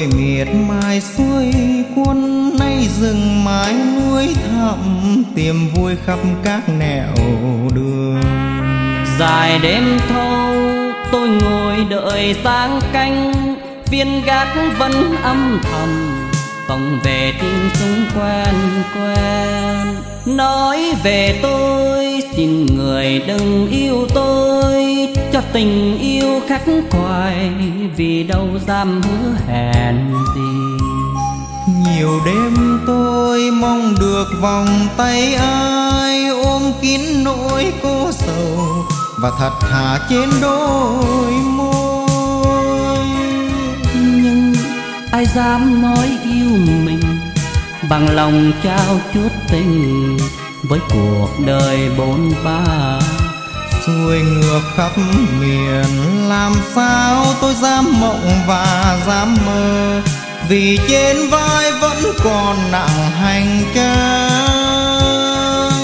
tôi miệt mài xuôi quân nay rừng mái núi thẳm tìm vui khắp các nẻo đường. Dài đêm thâu tôi ngồi đợi sáng canh, viên gác vẫn âm thầm vọng về tiếng súng quen quen. Nói về tôi xin người đừng yêu tôi, cho tình yêu khắc khoải vì đâu dám hứa hẹn gì. Nhiều đêm tôi mong được vòng tay ai ôm kín nỗi cô sầu và thật thà trên đôi môi. Nhưng ai dám nói yêu mình, bằng lòng trao chút tình với cuộc đời bôn ba. Xuôi ngược khắp miền làm sao tôi dám mộng và dám mơ, vì trên vai vẫn còn nặng hành trang.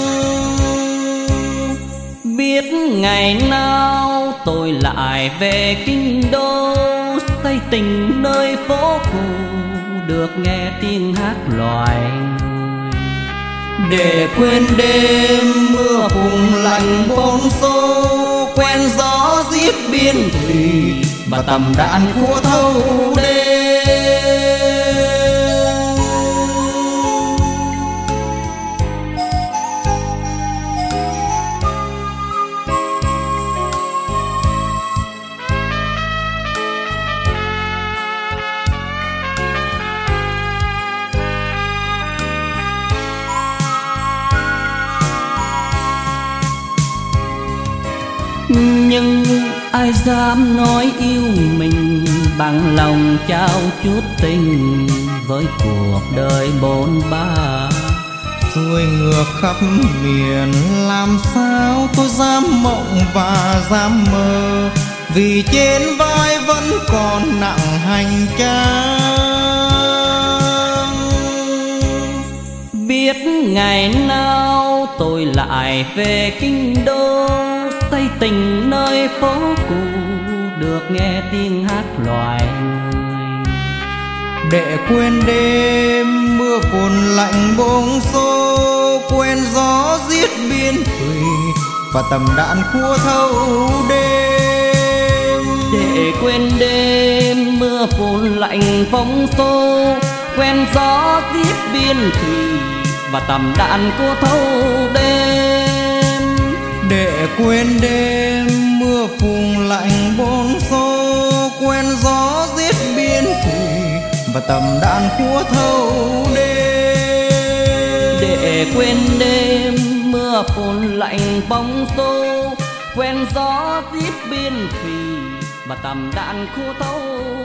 Biết ngày nào tôi lại về kinh đô, xây tình nơi phố cũ được nghe tiếng hát loài người. Để quên đêm mưa phùn lạnh bốn xô, quen gió giết biên thùy và tầm đạn của thâu đêm. Nhưng ai dám nói yêu mình, bằng lòng trao chút tình với cuộc đời bôn ba. Xuôi ngược khắp miền làm sao tôi dám mộng và dám mơ, vì trên vai vẫn còn nặng hành trang. Biết ngày nào tôi lại về kinh đô, xây tình nơi phố cũ được nghe tiếng hát loài người. Để quên đêm mưa phùn lạnh bông xô, quên gió giết biên thùy và tầm đạn khua thâu đêm. Để quên đêm mưa phùn lạnh bông xô, quen gió giết biên thùy và tầm đạn của thâu đêm. Để quên đêm mưa phùn lạnh bốn xô, quen gió giết biên thùy và tầm đạn khua thâu đêm. Để quên đêm mưa phùn lạnh bóng xô, quen gió giết biên thùy và tầm đạn khua thâu